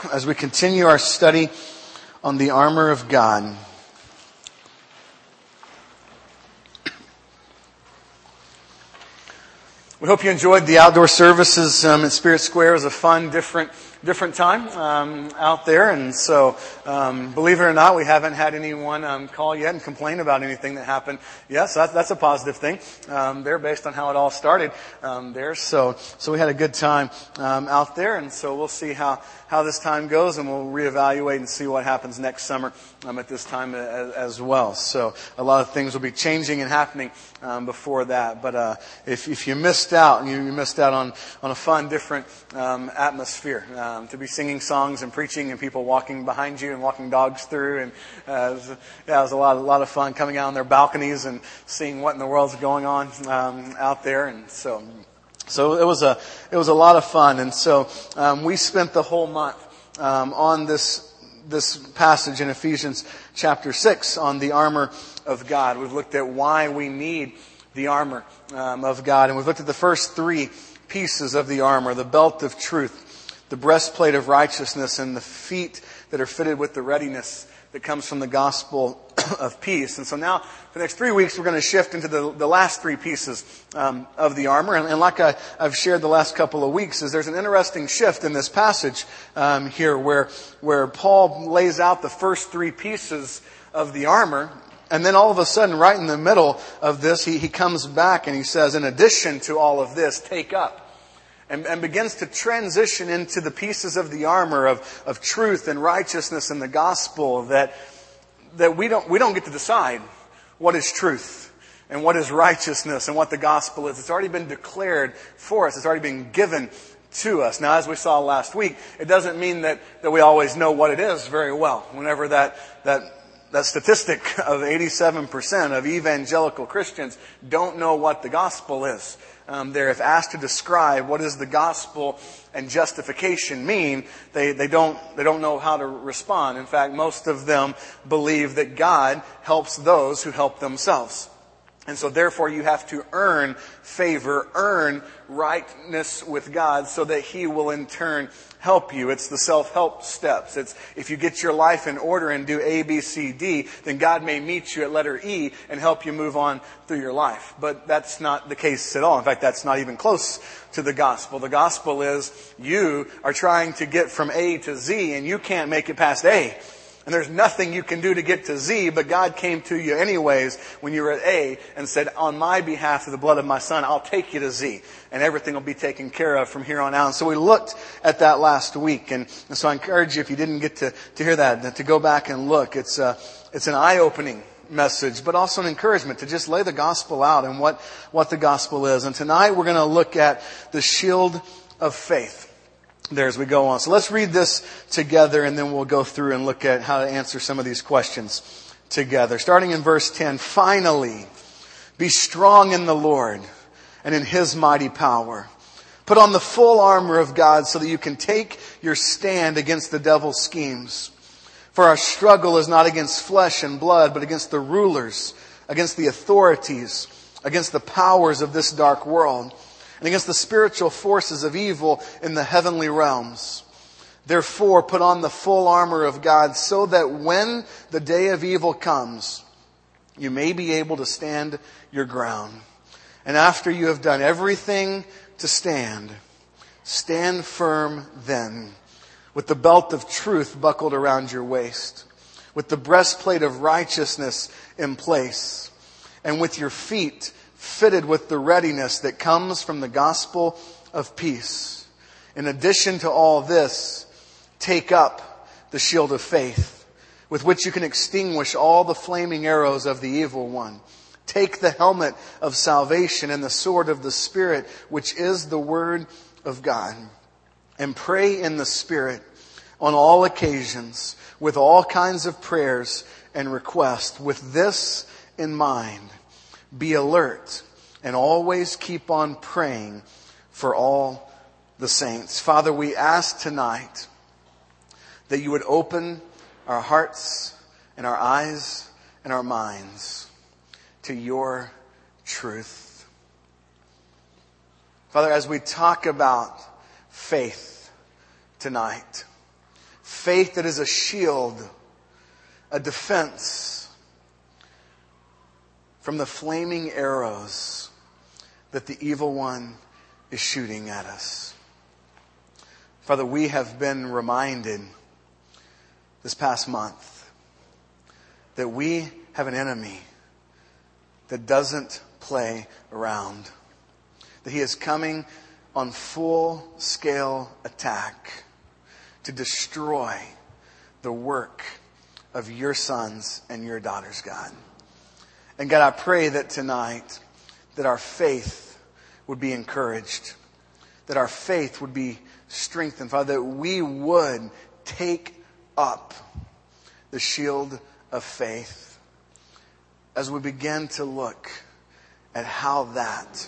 as we continue our study on the armor of God. We hope you enjoyed the outdoor services at Spirit Square. It was a fun, different time out there. And so, believe it or not, we haven't had anyone call yet and complain about anything that happened. Yes, that's a positive thing there based on how it all started there. So we had a good time out there. And so we'll see how this time goes, and we'll reevaluate and see what happens next summer at this time as well. So a lot of things will be changing and happening before that. But if you missed out, you missed out on a fun, different atmosphere. To be singing songs and preaching and people walking behind you and walking dogs through. And it was a lot of fun coming out on their balconies and seeing what in the world's going on out there. And so it was a lot of fun. And so we spent the whole month on this passage in Ephesians chapter 6 on the armor of God. We've looked at why we need the armor of God. And we've looked at the first three pieces of the armor: the belt of truth, the breastplate of righteousness, and the feet that are fitted with the readiness that comes from the gospel of peace. And so now, for the next 3 weeks, we're going to shift into the last three pieces of the armor. And like I've shared the last couple of weeks, is there's an interesting shift in this passage here where Paul lays out the first three pieces of the armor. And then all of a sudden, right in the middle of this, he comes back and he says, in addition to all of this, take up. And begins to transition into the pieces of the armor of truth and righteousness and the gospel that we don't get to decide what is truth and what is righteousness and what the gospel is. It's already been declared for us. It's already been given to us. Now, as we saw last week, it doesn't mean that we always know what it is very well. Whenever that statistic of 87% of evangelical Christians don't know what the gospel is. If asked to describe what does the gospel and justification mean, they don't know how to respond. In fact, most of them believe that God helps those who help themselves. And so therefore you have to earn favor, earn rightness with God so that He will in turn help you. It's the self-help steps. It's if you get your life in order and do A, B, C, D, then God may meet you at letter E and help you move on through your life. But that's not the case at all. In fact, that's not even close to the gospel. The gospel is you are trying to get from A to Z and you can't make it past A. And there's nothing you can do to get to Z, but God came to you anyways when you were at A and said, on my behalf, through the blood of my Son, I'll take you to Z. And everything will be taken care of from here on out. And so we looked at that last week. And so I encourage you, if you didn't get to hear that, to go back and look. It's an eye-opening message, but also an encouragement to just lay the gospel out and what the gospel is. And tonight we're going to look at the shield of faith. There as we go on. So let's read this together and then we'll go through and look at how to answer some of these questions together. Starting in verse 10, finally, be strong in the Lord and in His mighty power. Put on the full armor of God so that you can take your stand against the devil's schemes. For our struggle is not against flesh and blood, but against the rulers, against the authorities, against the powers of this dark world, and against the spiritual forces of evil in the heavenly realms. Therefore, put on the full armor of God so that when the day of evil comes, you may be able to stand your ground. And after you have done everything to stand firm then, with the belt of truth buckled around your waist, with the breastplate of righteousness in place, and with your feet fitted with the readiness that comes from the gospel of peace. In addition to all this, take up the shield of faith, with which you can extinguish all the flaming arrows of the evil one. Take the helmet of salvation and the sword of the Spirit, which is the word of God. And pray in the Spirit on all occasions, with all kinds of prayers and requests. With this in mind, be alert and always keep on praying for all the saints. Father, we ask tonight that you would open our hearts and our eyes and our minds to your truth. Father, as we talk about faith tonight, Faith that is a shield, a defense from the flaming arrows that the evil one is shooting at us. Father, we have been reminded this past month that we have an enemy that doesn't play around. That he is coming on full-scale attack to destroy the work of your sons and your daughters, God. And God, I pray that tonight that our faith would be encouraged, that our faith would be strengthened, Father, that we would take up the shield of faith as we begin to look at how that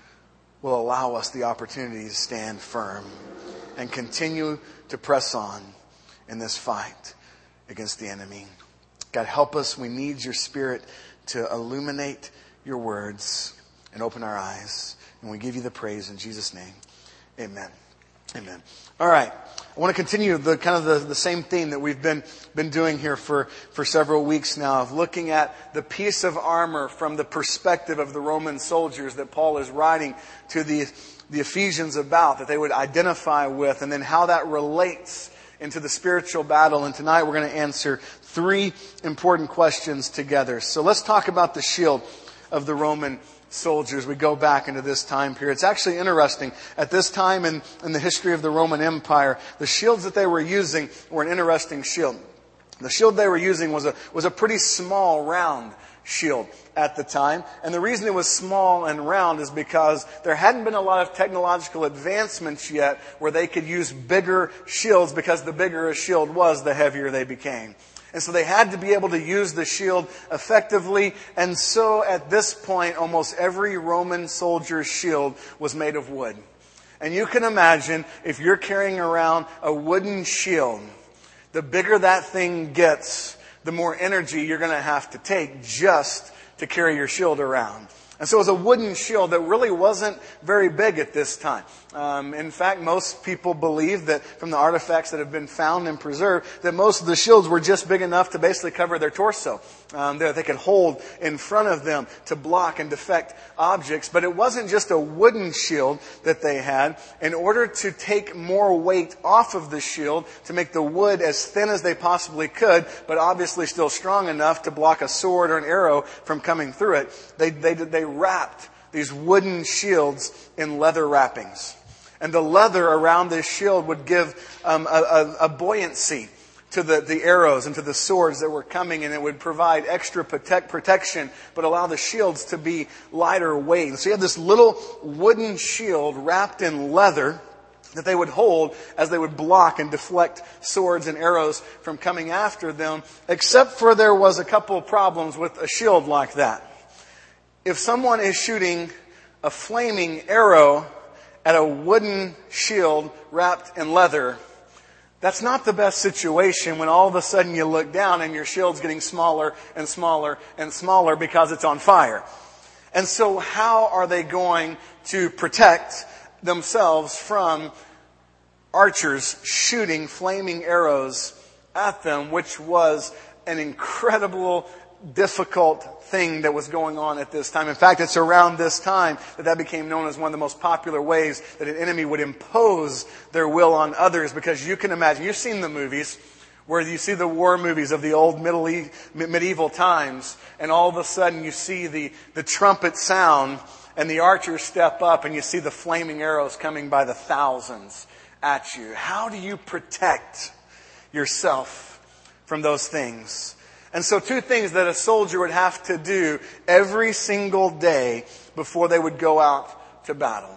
will allow us the opportunity to stand firm and continue to press on in this fight against the enemy. God, help us. We need your Spirit to illuminate your words and open our eyes. And we give you the praise in Jesus' name. Amen. Amen. All right. I want to continue the same theme that we've been doing here for several weeks now, of looking at the piece of armor from the perspective of the Roman soldiers that Paul is writing to the Ephesians about, that they would identify with, and then how that relates into the spiritual battle. And tonight we're going to answer 3 important questions together. So let's talk about the shield of the Roman soldiers. We go back into this time period. It's actually interesting. At this time in the history of the Roman Empire, the shields that they were using were an interesting shield. The shield they were using was a pretty small, round shield at the time. And the reason it was small and round is because there hadn't been a lot of technological advancements yet where they could use bigger shields, because the bigger a shield was, the heavier they became. And so they had to be able to use the shield effectively. And so at this point, almost every Roman soldier's shield was made of wood. And you can imagine, if you're carrying around a wooden shield, the bigger that thing gets, the more energy you're going to have to take just to carry your shield around. And so it was a wooden shield that really wasn't very big at this time. In fact, most people believe that from the artifacts that have been found and preserved, that most of the shields were just big enough to basically cover their torso. That they could hold in front of them to block and deflect objects. But it wasn't just a wooden shield that they had. In order to take more weight off of the shield, to make the wood as thin as they possibly could, but obviously still strong enough to block a sword or an arrow from coming through it, they wrapped these wooden shields in leather wrappings. And the leather around this shield would give a buoyancy to the arrows and to the swords that were coming, and it would provide extra protection, but allow the shields to be lighter weight. And so you had this little wooden shield wrapped in leather that they would hold as they would block and deflect swords and arrows from coming after them, except for there was a couple of problems with a shield like that. If someone is shooting a flaming arrow at a wooden shield wrapped in leather, that's not the best situation when all of a sudden you look down and your shield's getting smaller and smaller and smaller because it's on fire. And so how are they going to protect themselves from archers shooting flaming arrows at them, which was an incredible, difficult thing that was going on at this time. In fact, it's around this time that became known as one of the most popular ways that an enemy would impose their will on others. Because you can imagine, you've seen the movies where you see the war movies of the old medieval times, and all of a sudden you see the trumpet sound and the archers step up and you see the flaming arrows coming by the thousands at you. How do you protect yourself from those things? And so 2 things that a soldier would have to do every single day before they would go out to battle.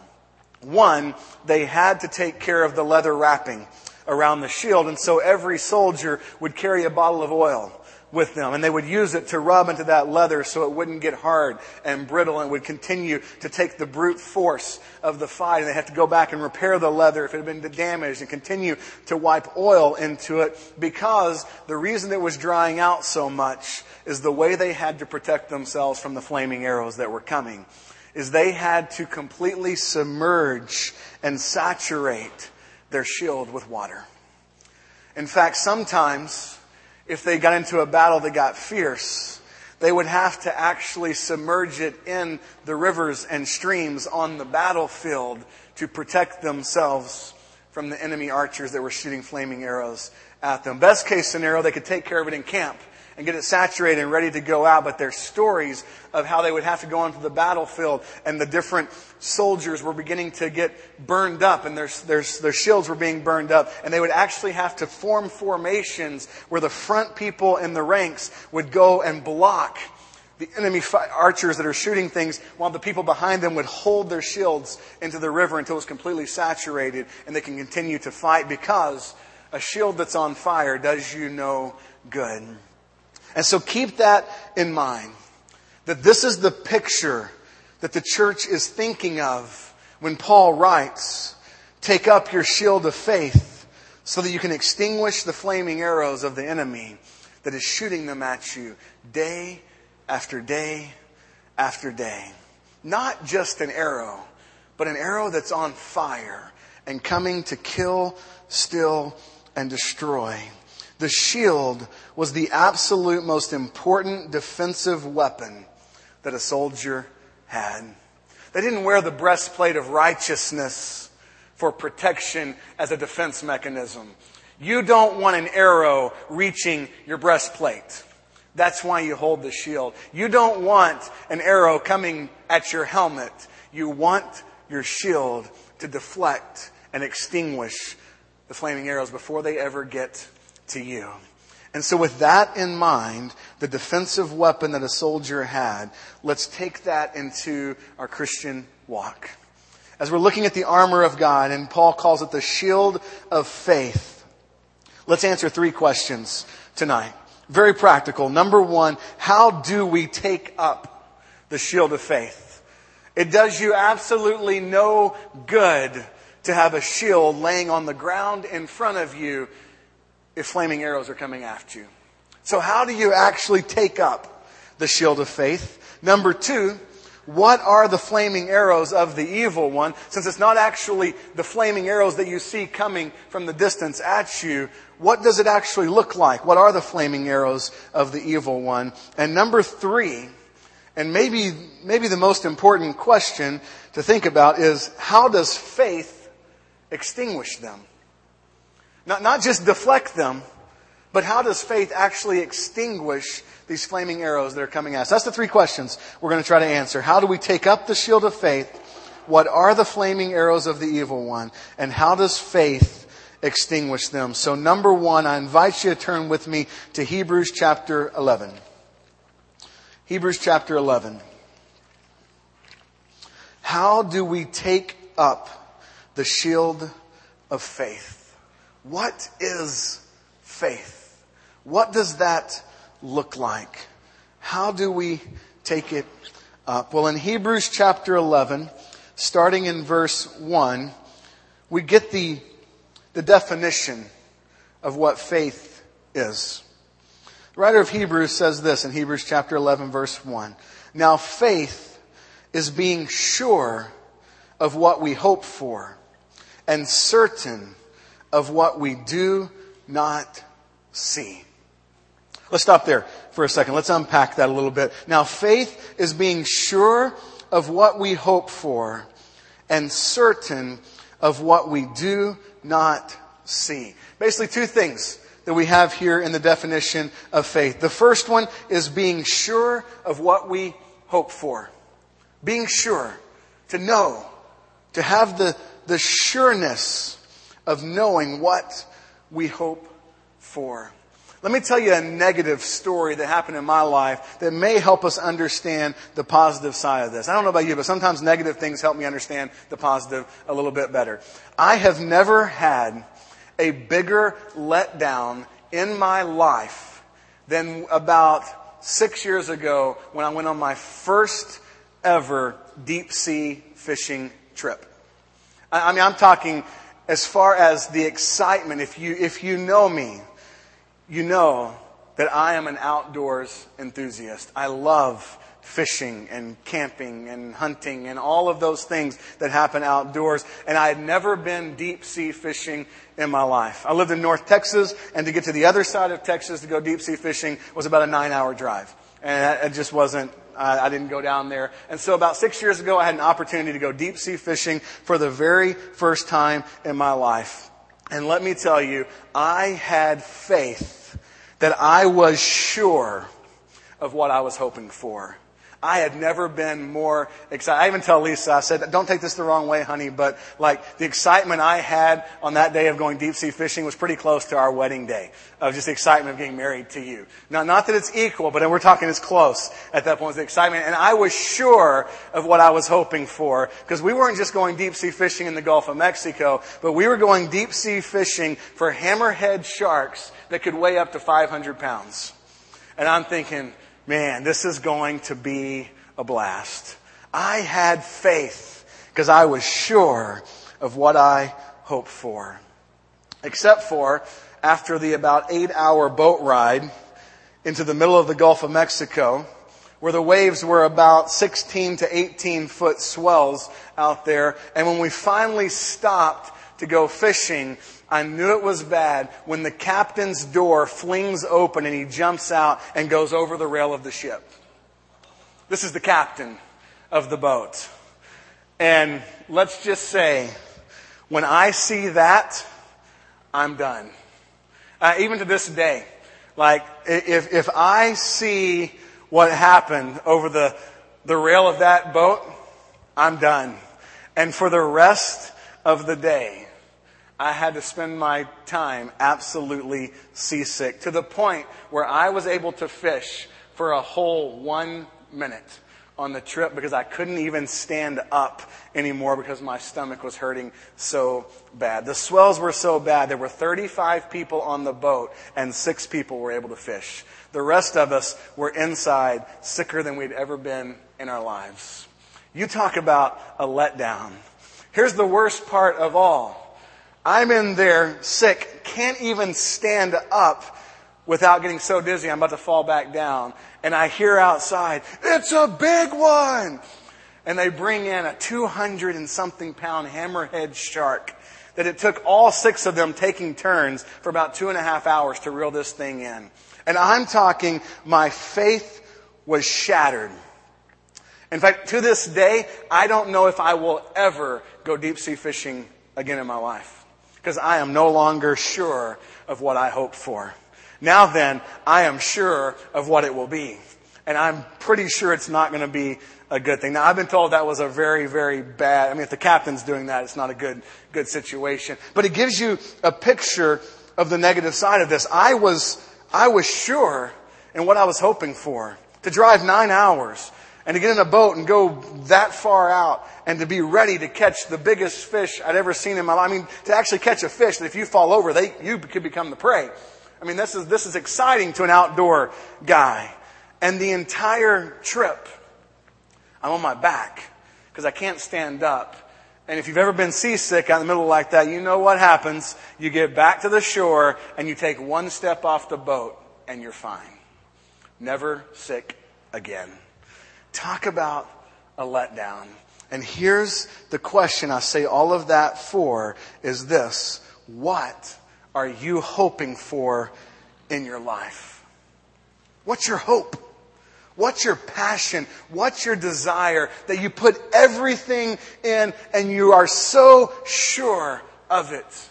1, they had to take care of the leather wrapping around the shield. And so every soldier would carry a bottle of oil with them. And they would use it to rub into that leather so it wouldn't get hard and brittle and would continue to take the brute force of the fight. And they had to go back and repair the leather if it had been damaged and continue to wipe oil into it, because the reason it was drying out so much is the way they had to protect themselves from the flaming arrows that were coming is they had to completely submerge and saturate their shield with water. In fact, sometimes if they got into a battle that got fierce, they would have to actually submerge it in the rivers and streams on the battlefield to protect themselves from the enemy archers that were shooting flaming arrows at them. Best case scenario, they could take care of it in camp and get it saturated and ready to go out. But there's stories of how they would have to go onto the battlefield and the different soldiers were beginning to get burned up and their shields were being burned up. And they would actually have to form formations where the front people in the ranks would go and block the enemy archers that are shooting things while the people behind them would hold their shields into the river until it was completely saturated and they can continue to fight, because a shield that's on fire does you no good. And so keep that in mind, that this is the picture that the church is thinking of when Paul writes, take up your shield of faith so that you can extinguish the flaming arrows of the enemy that is shooting them at you day after day after day. Not just an arrow, but an arrow that's on fire and coming to kill, steal, and destroy. The shield was the absolute most important defensive weapon that a soldier had. They didn't wear the breastplate of righteousness for protection as a defense mechanism. You don't want an arrow reaching your breastplate. That's why you hold the shield. You don't want an arrow coming at your helmet. You want your shield to deflect and extinguish the flaming arrows before they ever get to you. And so with that in mind, the defensive weapon that a soldier had, let's take that into our Christian walk. As we're looking at the armor of God, and Paul calls it the shield of faith, let's answer 3 questions tonight. Very practical. Number 1, how do we take up the shield of faith? It does you absolutely no good to have a shield laying on the ground in front of you if flaming arrows are coming after you. So how do you actually take up the shield of faith? Number 2, what are the flaming arrows of the evil one? Since it's not actually the flaming arrows that you see coming from the distance at you, what does it actually look like? What are the flaming arrows of the evil one? And number 3, and maybe the most important question to think about is, how does faith extinguish them? Not just deflect them, but how does faith actually extinguish these flaming arrows that are coming at us? That's the 3 questions we're going to try to answer. How do we take up the shield of faith? What are the flaming arrows of the evil one? And how does faith extinguish them? So number 1, I invite you to turn with me to Hebrews chapter 11. Hebrews chapter 11. How do we take up the shield of faith? What is faith? What does that look like? How do we take it up? Well, in Hebrews chapter 11, starting in verse 1, we get the definition of what faith is. The writer of Hebrews says this in Hebrews chapter 11, verse 1. Now faith is being sure of what we hope for and certain of what we do not see. Let's stop there for a second. Let's unpack that a little bit. Now, faith is being sure of what we hope for and certain of what we do not see. Basically, 2 things that we have here in the definition of faith. The first one is being sure of what we hope for. Being sure, to know, to have the sureness of knowing what we hope for. Let me tell you a negative story that happened in my life that may help us understand the positive side of this. I don't know about you, but sometimes negative things help me understand the positive a little bit better. I have never had a bigger letdown in my life than about 6 years ago when I went on my first ever deep sea fishing trip. I mean, I'm talking as far as the excitement. If you know me, you know that I am an outdoors enthusiast. I love fishing and camping and hunting and all of those things that happen outdoors. And I had never been deep sea fishing in my life. I lived in North Texas, and to get to the other side of Texas to go deep sea fishing was about a 9-hour drive. And it just wasn't, I didn't go down there. And so about 6 years ago, I had an opportunity to go deep sea fishing for the very first time in my life. And let me tell you, I had faith that I was sure of what I was hoping for. I had never been more excited. I even tell Lisa, I said, don't take this the wrong way, honey, but like the excitement I had on that day of going deep sea fishing was pretty close to our wedding day, of just the excitement of getting married to you. Now, not that it's equal, but we're talking it's close at that point, was the excitement. And I was sure of what I was hoping for, because we weren't just going deep sea fishing in the Gulf of Mexico, but we were going deep sea fishing for hammerhead sharks that could weigh up to 500 pounds. And I'm thinking, man, this is going to be a blast. I had faith because I was sure of what I hoped for. Except for after the about 8-hour boat ride into the middle of the Gulf of Mexico, where the waves were about 16 to 18 foot swells out there. And when we finally stopped to go fishing, I knew it was bad when the captain's door flings open and he jumps out and goes over the rail of the ship. This is the captain of the boat. And let's just say, when I see that, I'm done. Even to this day, like if I see what happened over the rail of that boat, I'm done. And for the rest of the day, I had to spend my time absolutely seasick, to the point where I was able to fish for a whole 1 minute on the trip because I couldn't even stand up anymore because my stomach was hurting so bad. The swells were so bad. There were 35 people on the boat and 6 people were able to fish. The rest of us were inside, sicker than we'd ever been in our lives. You talk about a letdown. Here's the worst part of all. I'm in there sick, can't even stand up without getting so dizzy I'm about to fall back down. And I hear outside, it's a big one! And they bring in a 200 and something pound hammerhead shark that it took all 6 of them taking turns for about 2.5 hours to reel this thing in. And I'm talking, my faith was shattered. In fact, to this day, I don't know if I will ever go deep sea fishing again in my life, because I am no longer sure of what I hoped for. Now then, I am sure of what it will be. And I'm pretty sure it's not going to be a good thing. Now, I've been told that was a very, very bad, if the captain's doing that, it's not a good situation. But it gives you a picture of the negative side of this. I was sure in what I was hoping for. To drive 9 hours and to get in a boat and go that far out and to be ready to catch the biggest fish I'd ever seen in my life. To actually catch a fish that if you fall over, you could become the prey. This is exciting to an outdoor guy. And the entire trip, I'm on my back because I can't stand up. And if you've ever been seasick out in the middle like that, you know what happens. You get back to the shore and you take 1 step off the boat and you're fine. Never sick again. Talk about a letdown. And here's the question I say all of that for is this. What are you hoping for in your life? What's your hope? What's your passion? What's your desire that you put everything in and you are so sure of it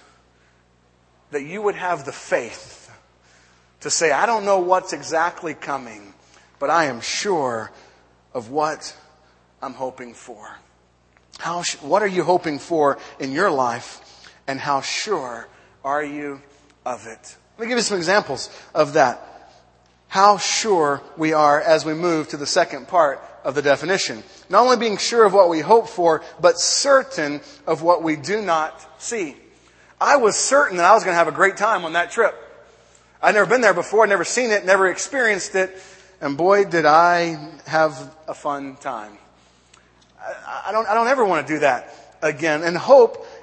that you would have the faith to say, I don't know what's exactly coming, but I am sure of what I'm hoping for. What are you hoping for in your life, and how sure are you of it? Let me give you some examples of that. How sure we are as we move to the second part of the definition. Not only being sure of what we hope for, but certain of what we do not see. I was certain that I was going to have a great time on that trip. I'd never been there before, never seen it, never experienced it. And boy, did I have a fun time. I don't ever want to do that again. And hope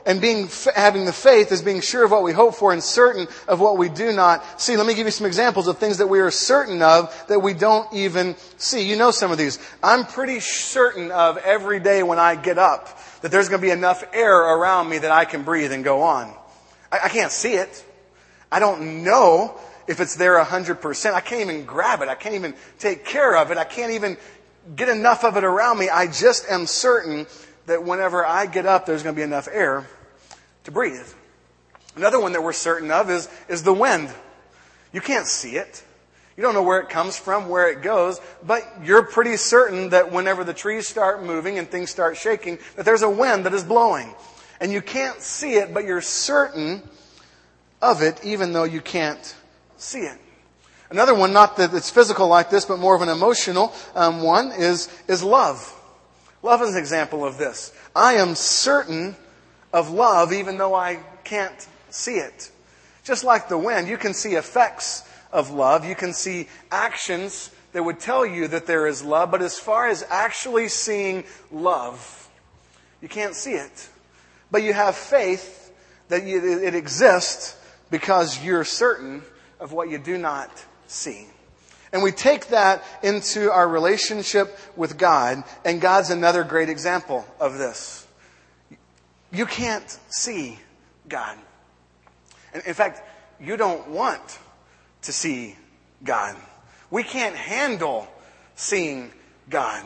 and having the faith is being sure of what we hope for and certain of what we do not see. Let me give you some examples of things that we are certain of that we don't even see. You know some of these. I'm pretty certain of every day when I get up that there's going to be enough air around me that I can breathe and go on. I can't see it. I don't know if it's there 100%. I can't even grab it. I can't even take care of it. I can't even get enough of it around me. I just am certain that whenever I get up, there's going to be enough air to breathe. Another one that we're certain of is the wind. You can't see it. You don't know where it comes from, where it goes, but you're pretty certain that whenever the trees start moving and things start shaking, that there's a wind that is blowing. And you can't see it, but you're certain of it, even though you can't see it. Another one, not that it's physical like this, but more of an emotional one, is love. Love is an example of this. I am certain of love, even though I can't see it. Just like the wind, you can see effects of love. You can see actions that would tell you that there is love. But as far as actually seeing love, you can't see it. But you have faith that it exists because you're certain of what you do not see. And we take that into our relationship with God, and God's another great example of this. You can't see God. And in fact, you don't want to see God. We can't handle seeing God.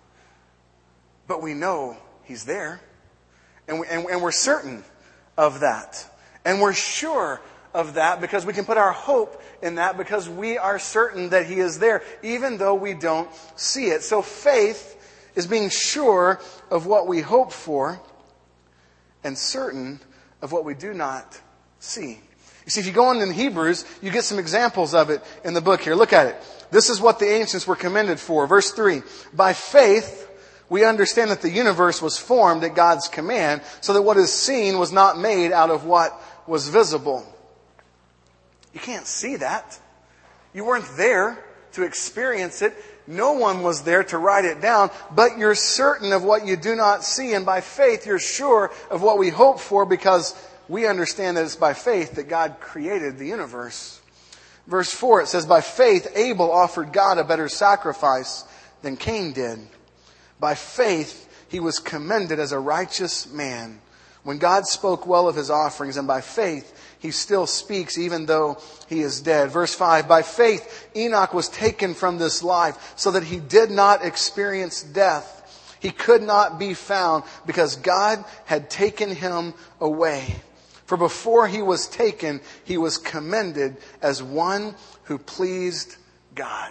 But we know He's there. And we're certain of that. And we're sure of that because we can put our hope in that because we are certain that He is there, even though we don't see it. So faith is being sure of what we hope for and certain of what we do not see. You see, if you go on in Hebrews, you get some examples of it in the book here. Look at it. This is what the ancients were commended for. Verse 3, by faith, we understand that the universe was formed at God's command, so that what is seen was not made out of what was visible. You can't see that. You weren't there to experience it. No one was there to write it down, but you're certain of what you do not see. And by faith, you're sure of what we hope for because we understand that it's by faith that God created the universe. Verse 4, it says, by faith, Abel offered God a better sacrifice than Cain did. By faith, he was commended as a righteous man when God spoke well of his offerings, and by faith, he still speaks even though he is dead. Verse 5, by faith, Enoch was taken from this life so that he did not experience death. He could not be found because God had taken him away. For before he was taken, he was commended as one who pleased God.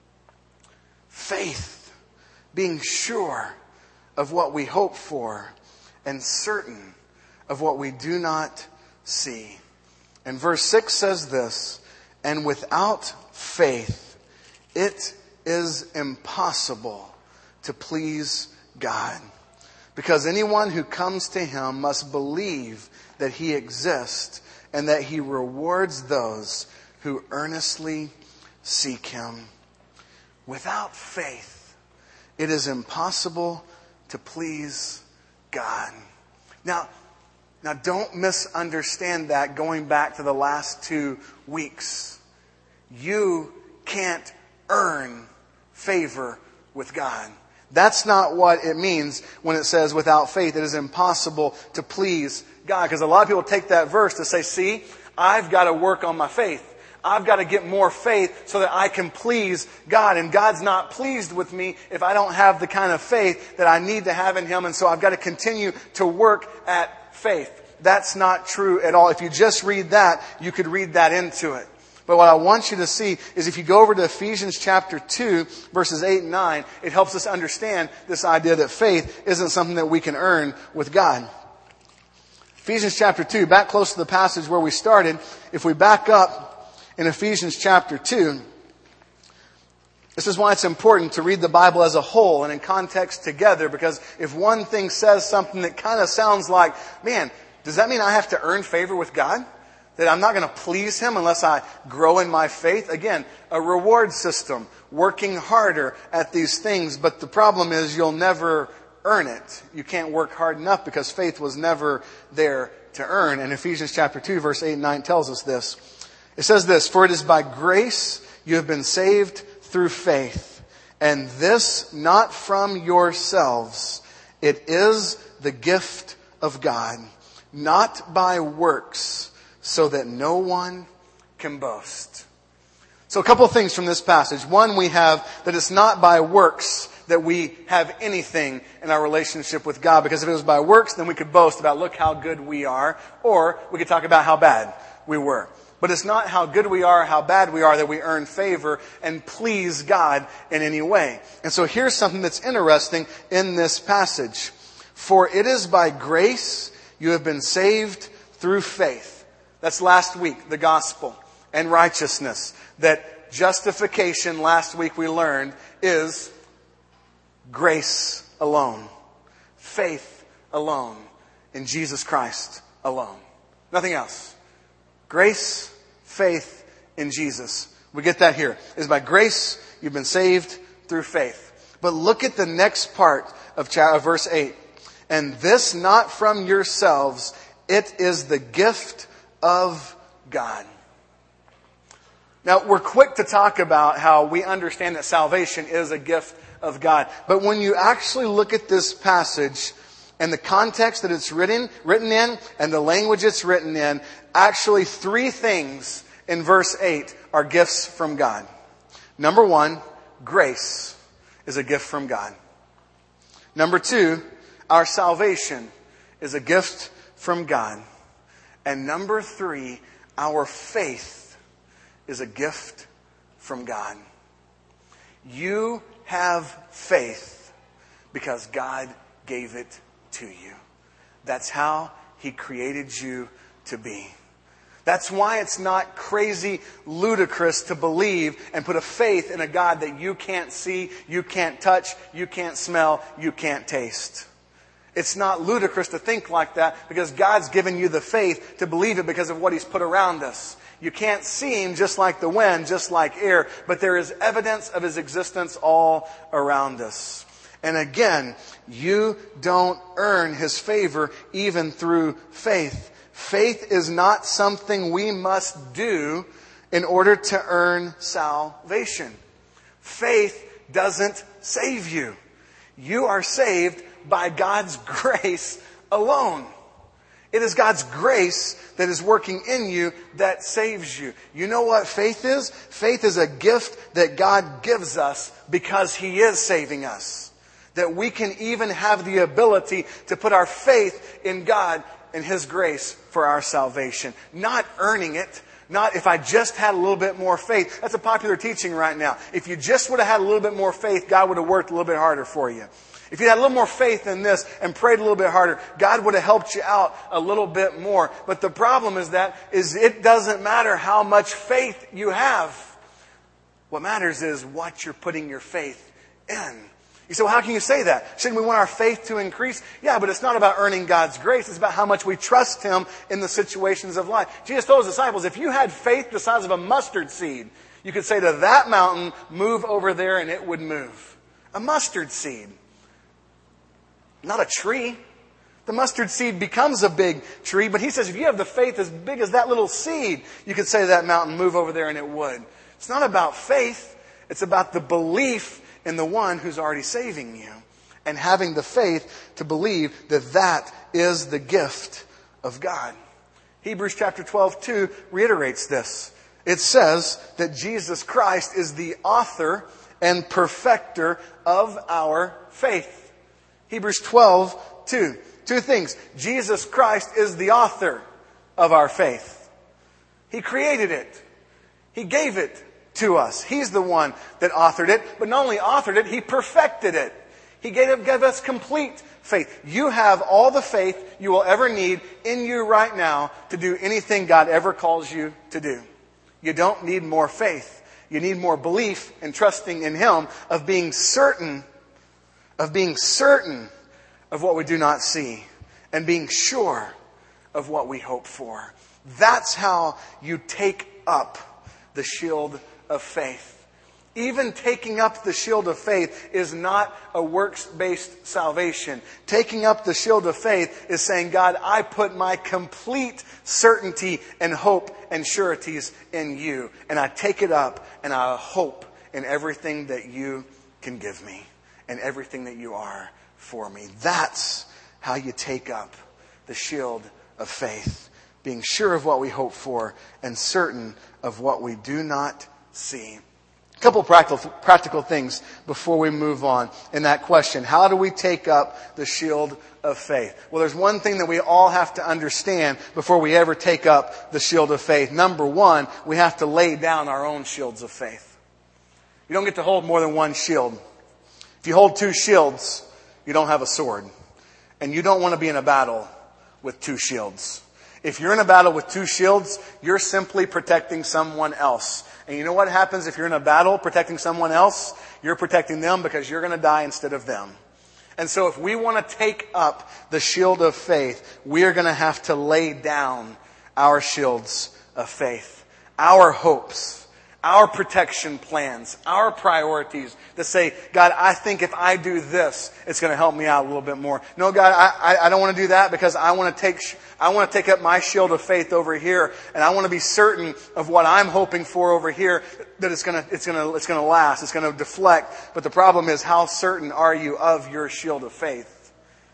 Faith, being sure of what we hope for and certain of what we do not see. And verse 6 says this, and without faith, it is impossible to please God. Because anyone who comes to Him must believe that He exists and that He rewards those who earnestly seek Him. Without faith, it is impossible to please God. Now don't misunderstand that going back to the last 2 weeks. You can't earn favor with God. That's not what it means when it says without faith it is impossible to please God. Because a lot of people take that verse to say, see, I've got to work on my faith. I've got to get more faith so that I can please God. And God's not pleased with me if I don't have the kind of faith that I need to have in Him. And so I've got to continue to work at faith. That's not true at all. If you just read that, you could read that into it. But what I want you to see is if you go over to Ephesians chapter 2, verses 8 and 9, it helps us understand this idea that faith isn't something that we can earn with God. Ephesians chapter 2, back close to the passage where we started. If we back up in Ephesians chapter 2, this is why it's important to read the Bible as a whole and in context together, because if one thing says something that kind of sounds like, man, does that mean I have to earn favor with God? That I'm not going to please Him unless I grow in my faith? Again, a reward system, working harder at these things, but the problem is you'll never earn it. You can't work hard enough because faith was never there to earn. And Ephesians chapter 2, verse 8 and 9 tells us this. It says this, "For it is by grace you have been saved through faith, and this not from yourselves. It is the gift of God, not by works, so that no one can boast." So a couple of things from this passage. One, we have that it's not by works that we have anything in our relationship with God. Because if it was by works, then we could boast about, look how good we are. Or we could talk about how bad we were. But it's not how good we are, how bad we are that we earn favor and please God in any way. And so here's something that's interesting in this passage. "For it is by grace you have been saved through faith." That's last week, the gospel and righteousness. That justification, last week we learned, is grace alone. Faith alone. In Jesus Christ alone. Nothing else. Grace, faith in Jesus. We get that here. It is by grace you've been saved through faith. But look at the next part of verse 8. "And this not from yourselves, it is the gift of God." Now, we're quick to talk about how we understand that salvation is a gift of God. But when you actually look at this passage and the context that it's written in and the language it's written in, actually 3 things in verse 8 are gifts from God. Number 1, grace is a gift from God. Number 2, our salvation is a gift from God. And number 3, our faith is a gift from God. You have faith because God gave it to you. That's how He created you to be. That's why it's not crazy ludicrous to believe and put a faith in a God that you can't see, you can't touch, you can't smell, you can't taste. It's not ludicrous to think like that because God's given you the faith to believe it because of what He's put around us. You can't see Him just like the wind, just like air, but there is evidence of His existence all around us. And again, you don't earn His favor even through faith. Faith is not something we must do in order to earn salvation. Faith doesn't save you. You are saved by God's grace alone. It is God's grace that is working in you that saves you. You know what faith is? Faith is a gift that God gives us because He is saving us. That we can even have the ability to put our faith in God and His grace for our salvation. Not earning it. Not if I just had a little bit more faith. That's a popular teaching right now. If you just would have had a little bit more faith, God would have worked a little bit harder for you. If you had a little more faith in this and prayed a little bit harder, God would have helped you out a little bit more. But the problem is it doesn't matter how much faith you have. What matters is what you're putting your faith in. You say, well, how can you say that? Shouldn't we want our faith to increase? Yeah, but it's not about earning God's grace. It's about how much we trust Him in the situations of life. Jesus told His disciples, if you had faith the size of a mustard seed, you could say to that mountain, move over there, and it would move. A mustard seed. Not a tree. The mustard seed becomes a big tree, but He says if you have the faith as big as that little seed, you could say to that mountain, move over there, and it would. It's not about faith. It's about the belief in the one who's already saving you and having the faith to believe that that is the gift of God. Hebrews chapter 12:2 reiterates this. It says that Jesus Christ is the author and perfecter of our faith. Hebrews 12:2. 2 things. Jesus Christ is the author of our faith. He created it. He gave it to us. He's the one that authored it, but not only authored it, He perfected it. He gave us complete faith. You have all the faith you will ever need in you right now to do anything God ever calls you to do. You don't need more faith. You need more belief and trusting in Him, of being certain of what we do not see and being sure of what we hope for. That's how you take up the shield of faith. Even taking up the shield of faith is not a works-based salvation. Taking up the shield of faith is saying, God, I put my complete certainty and hope and sureties in you. And I take it up and I hope in everything that you can give me and everything that you are for me. That's how you take up the shield of faith. Being sure of what we hope for and certain of what we do not see. A couple practical things before we move on in that question. How do we take up the shield of faith? Well, there's one thing that we all have to understand before we ever take up the shield of faith. Number one, we have to lay down our own shields of faith. You don't get to hold more than one shield. If you hold two shields, you don't have a sword. And you don't want to be in a battle with two shields. If you're in a battle with two shields, you're simply protecting someone else. And you know what happens if you're in a battle protecting someone else? You're protecting them because you're going to die instead of them. And so if we want to take up the shield of faith, we are going to have to lay down our shields of faith, our hopes, our protection plans, our priorities that say, God, I think if I do this, it's going to help me out a little bit more. No, God, I don't want to do that because I want to take up my shield of faith over here, and I want to be certain of what I'm hoping for over here that it's going to last, it's going to deflect. But the problem is, how certain are you of your shield of faith?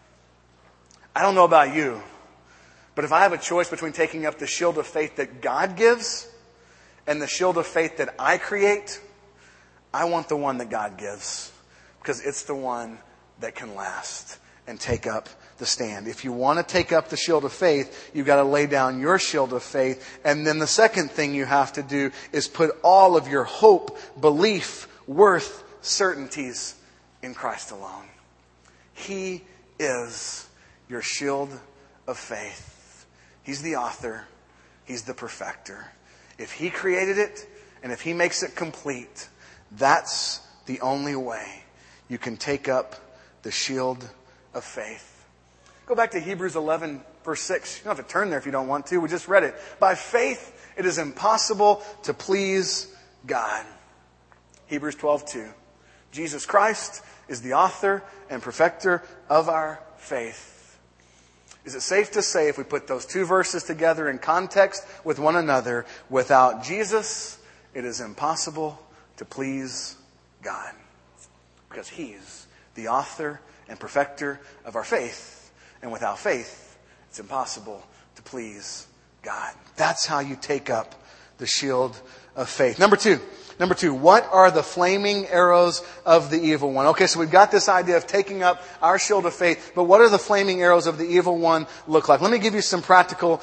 I don't know about you, but if I have a choice between taking up the shield of faith that God gives and the shield of faith that I create, I want the one that God gives because it's the one that can last and take up the stand. If you want to take up the shield of faith, you've got to lay down your shield of faith. And then the second thing you have to do is put all of your hope, belief, worth, certainties in Christ alone. He is your shield of faith. He's the author. He's the perfecter. If He created it, and if He makes it complete, that's the only way you can take up the shield of faith. Go back to Hebrews 11, verse 6. You don't have to turn there if you don't want to. We just read it. By faith, it is impossible to please God. Hebrews 12:2. Jesus Christ is the author and perfecter of our faith. Is it safe to say, if we put those two verses together in context with one another, without Jesus, it is impossible to please God? Because He's the author and perfecter of our faith. And without faith, it's impossible to please God. That's how you take up the shield of faith. Number two, what are the flaming arrows of the evil one? Okay, so we've got this idea of taking up our shield of faith, but what are the flaming arrows of the evil one look like? Let me give you some practical,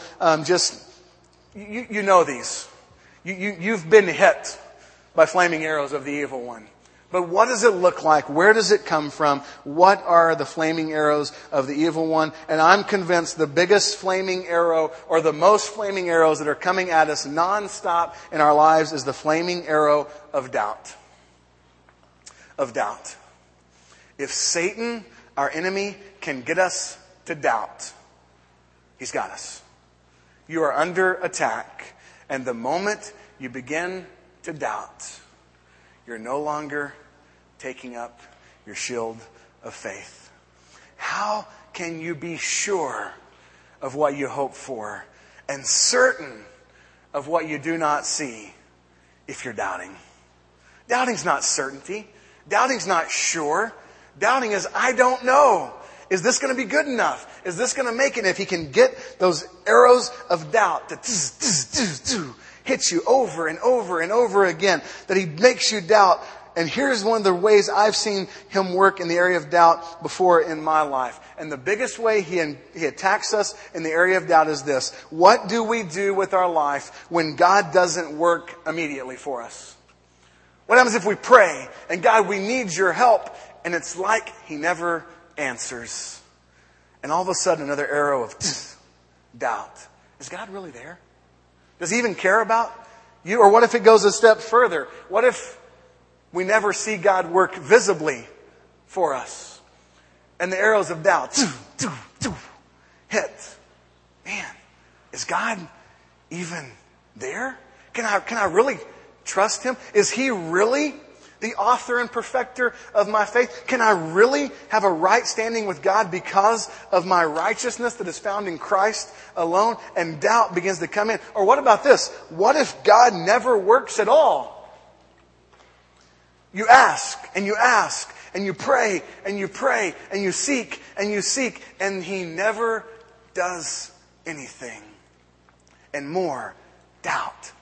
you know these. You've been hit by flaming arrows of the evil one. But what does it look like? Where does it come from? What are the flaming arrows of the evil one? And I'm convinced the biggest flaming arrow, or the most flaming arrows that are coming at us nonstop in our lives, is the flaming arrow of doubt. Of doubt. If Satan, our enemy, can get us to doubt, he's got us. You are under attack. And the moment you begin to doubt, you're no longer taking up your shield of faith. How can you be sure of what you hope for and certain of what you do not see if you're doubting? Doubting's not certainty. Doubting's not sure. Doubting is, I don't know. Is this going to be good enough? Is this going to make it? If he can get those arrows of doubt that hits you over and over and over again, that he makes you doubt. And here's one of the ways I've seen him work in the area of doubt before in my life. And the biggest way he attacks us in the area of doubt is this. What do we do with our life when God doesn't work immediately for us? What happens if we pray and, God, we need your help, and it's like he never answers? And all of a sudden another arrow of doubt. Is God really there? Does he even care about you? Or what if it goes a step further? What if we never see God work visibly for us? And the arrows of doubt hit. Man, is God even there? Can I really trust him? Is he really the author and perfecter of my faith? Can I really have a right standing with God because of my righteousness that is found in Christ alone? And doubt begins to come in. Or what about this? What if God never works at all? You ask and you ask and you pray and you pray and you seek and He never does anything. And more doubt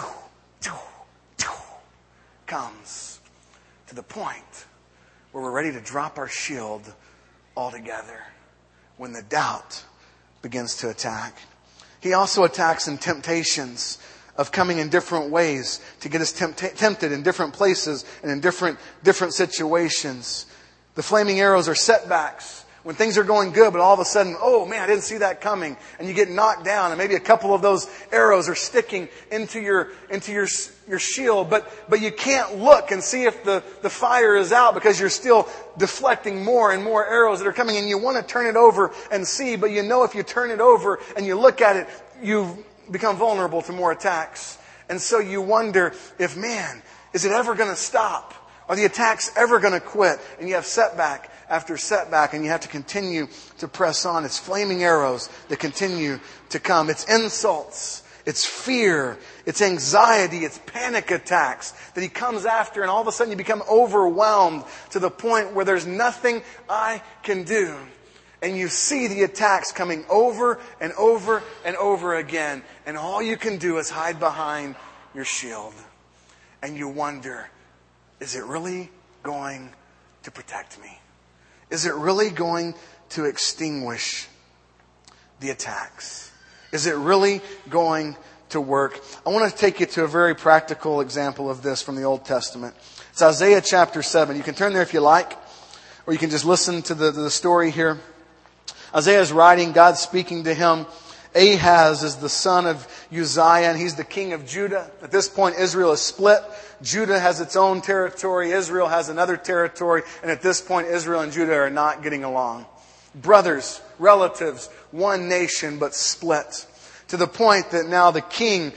comes to the point where we're ready to drop our shield altogether when the doubt begins to attack. He also attacks in temptations of coming in different ways to get us tempted in different places and in different situations. The flaming arrows are setbacks. When things are going good, but all of a sudden, oh man, I didn't see that coming. And you get knocked down, and maybe a couple of those arrows are sticking into your shield, but you can't look and see if the fire is out because you're still deflecting more and more arrows that are coming, and you want to turn it over and see, but you know if you turn it over and you look at it, you become vulnerable to more attacks. And so you wonder if, man, is it ever going to stop? Are the attacks ever going to quit? And you have setback after setback, and you have to continue to press on. It's flaming arrows that continue to come. It's insults. It's fear. It's anxiety. It's panic attacks that He comes after, and all of a sudden you become overwhelmed to the point where there's nothing I can do. And you see the attacks coming over and over and over again, and all you can do is hide behind your shield. And you wonder, is it really going to protect me? Is it really going to extinguish the attacks? Is it really going to work? I want to take you to a very practical example of this from the Old Testament. It's Isaiah chapter 7. You can turn there if you like, or you can just listen to the story here. Isaiah is writing, God's speaking to him. Ahaz is the son of Uzziah, and he's the king of Judah. At this point, Israel is split. Judah has its own territory. Israel has another territory. And at this point, Israel and Judah are not getting along. Brothers, relatives, one nation, but split. To the point that now the king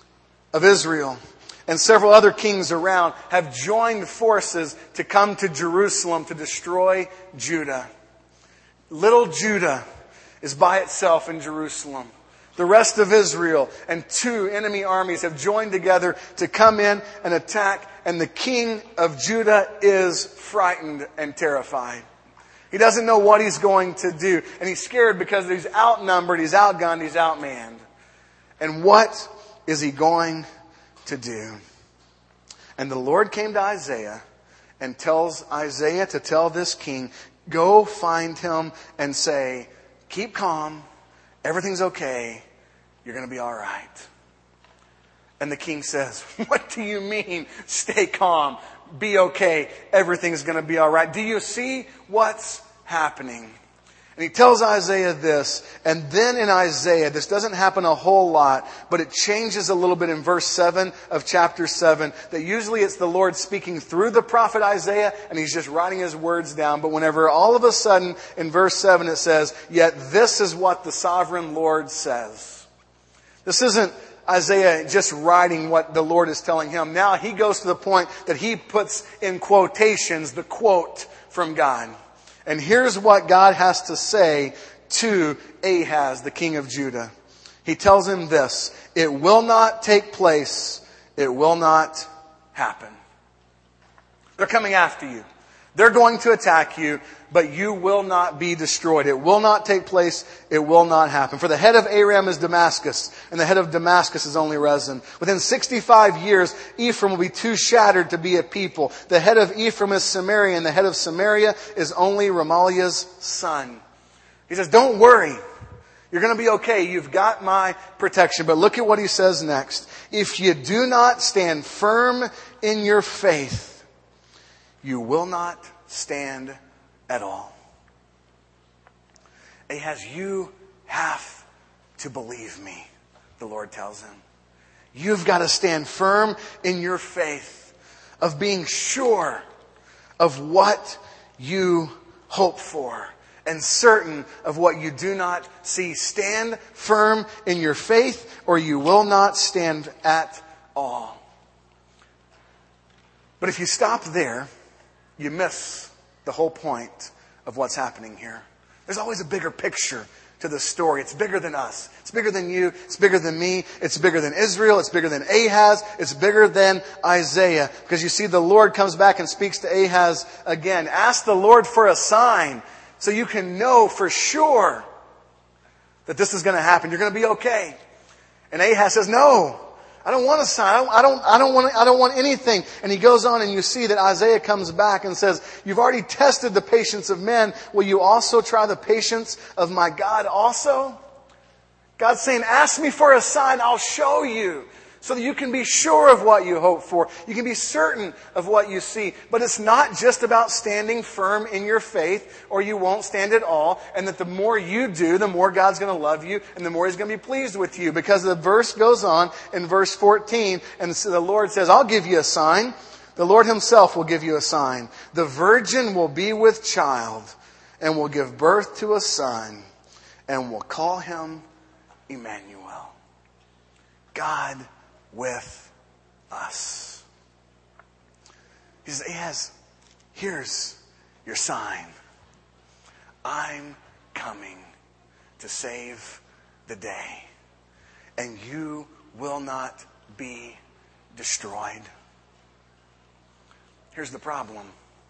of Israel and several other kings around have joined forces to come to Jerusalem to destroy Judah. Little Judah is by itself in Jerusalem. The rest of Israel and two enemy armies have joined together to come in and attack, and the king of Judah is frightened and terrified. He doesn't know what he's going to do, and he's scared because he's outnumbered, he's outgunned, he's outmanned. And what is he going to do? And the Lord came to Isaiah and tells Isaiah to tell this king, go find him and say, keep calm. Everything's okay. You're going to be all right. And the king says, what do you mean, stay calm, be okay, everything's going to be all right? Do you see what's happening? And he tells Isaiah this, and then in Isaiah, this doesn't happen a whole lot, but it changes a little bit in verse 7 of chapter 7, that usually it's the Lord speaking through the prophet Isaiah, and He's just writing His words down. But whenever all of a sudden in verse 7 it says, yet this is what the sovereign Lord says. This isn't Isaiah just writing what the Lord is telling him. Now he goes to the point that he puts in quotations the quote from God. And here's what God has to say to Ahaz, the king of Judah. He tells him this, it will not take place, it will not happen. They're coming after you. They're going to attack you, but you will not be destroyed. It will not take place. It will not happen. For the head of Aram is Damascus, and the head of Damascus is only Rezin. Within 65 years, Ephraim will be too shattered to be a people. The head of Ephraim is Samaria, and the head of Samaria is only Remaliah's son. He says, don't worry. You're going to be okay. You've got my protection. But look at what he says next. If you do not stand firm in your faith, you will not stand at all. Ahaz, you have to believe me, the Lord tells him. You've got to stand firm in your faith of being sure of what you hope for and certain of what you do not see. Stand firm in your faith or you will not stand at all. But if you stop there, you miss the whole point of what's happening here. There's always a bigger picture to the story. It's bigger than us. It's bigger than you. It's bigger than me. It's bigger than Israel. It's bigger than Ahaz. It's bigger than Isaiah. Because you see, the Lord comes back and speaks to Ahaz again. Ask the Lord for a sign so you can know for sure that this is going to happen. You're going to be okay. And Ahaz says, no, I don't want a sign. I don't want anything. And he goes on, and you see that Isaiah comes back and says, you've already tested the patience of men. Will you also try the patience of my God also? God's saying, ask me for a sign. I'll show you. So that you can be sure of what you hope for. You can be certain of what you see. But it's not just about standing firm in your faith, or you won't stand at all. And that the more you do, the more God's going to love you, and the more He's going to be pleased with you. Because the verse goes on in verse 14, and the Lord says, I'll give you a sign. The Lord Himself will give you a sign. The virgin will be with child, and will give birth to a son, and will call him Emmanuel. God with us. He says, Ahaz, here's your sign. I'm coming to save the day. And you will not be destroyed. Here's the problem.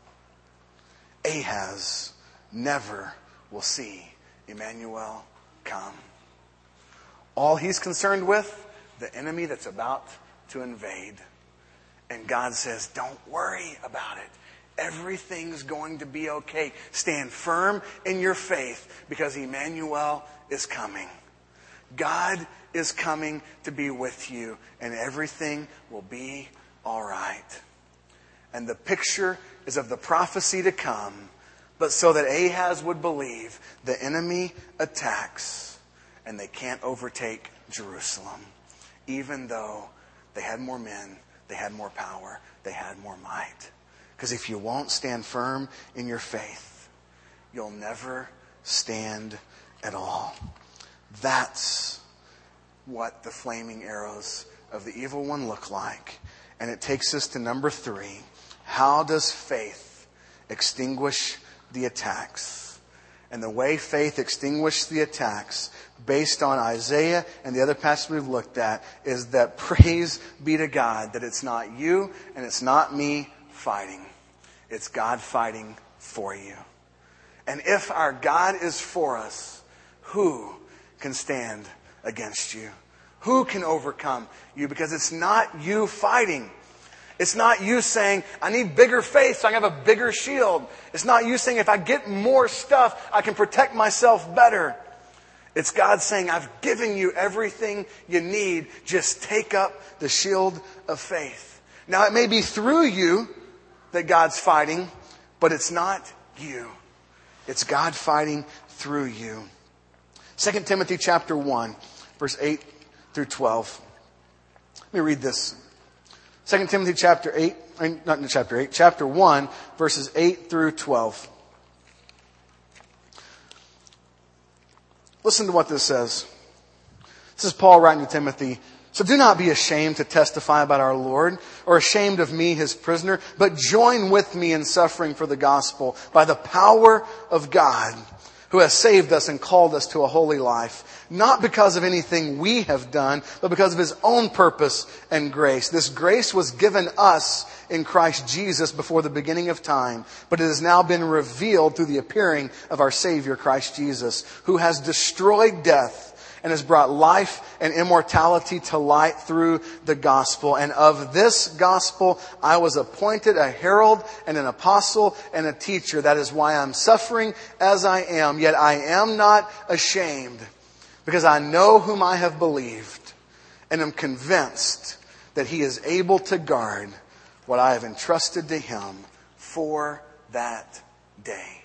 Ahaz never will see Emmanuel come. All he's concerned with, the enemy that's about to invade. And God says, don't worry about it. Everything's going to be okay. Stand firm in your faith, because Emmanuel is coming. God is coming to be with you, and everything will be all right. And the picture is of the prophecy to come, but so that Ahaz would believe, the enemy attacks, and they can't overtake Jerusalem. Even though they had more men, they had more power, they had more might. Because if you won't stand firm in your faith, you'll never stand at all. That's what the flaming arrows of the evil one look like. And it takes us to number 3. How does faith extinguish the attacks? And the way faith extinguished the attacks, based on Isaiah and the other passages we've looked at, is that praise be to God that it's not you and it's not me fighting. It's God fighting for you. And if our God is for us, who can stand against you? Who can overcome you? Because it's not you fighting. It's not you saying, I need bigger faith so I can have a bigger shield. It's not you saying, if I get more stuff, I can protect myself better. It's God saying, I've given you everything you need. Just take up the shield of faith. Now, it may be through you that God's fighting, but it's not you. It's God fighting through you. 2 Timothy chapter 1, verse 8 through 12. Let me read this. 2 Timothy chapter 1, verses 8 through 12. Listen to what this says. This is Paul writing to Timothy. So do not be ashamed to testify about our Lord, or ashamed of me, His prisoner, but join with me in suffering for the gospel by the power of God, who has saved us and called us to a holy life, not because of anything we have done, but because of His own purpose and grace. This grace was given us in Christ Jesus before the beginning of time, but it has now been revealed through the appearing of our Savior, Christ Jesus, who has destroyed death and has brought life and immortality to light through the gospel. And of this gospel I was appointed a herald and an apostle and a teacher. That is why I'm suffering as I am. Yet I am not ashamed, because I know whom I have believed, and am convinced that He is able to guard what I have entrusted to Him for that day.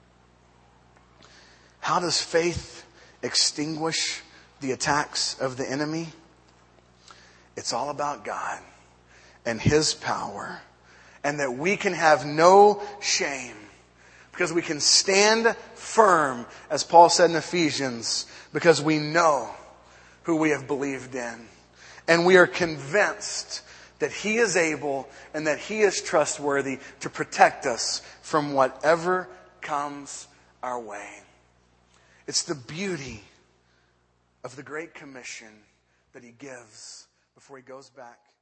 How does faith extinguish the attacks of the enemy? It's all about God and His power, and that we can have no shame, because we can stand firm, as Paul said in Ephesians, because we know who we have believed in. And we are convinced that He is able and that He is trustworthy to protect us from whatever comes our way. It's the beauty of the Great Commission that He gives before He goes back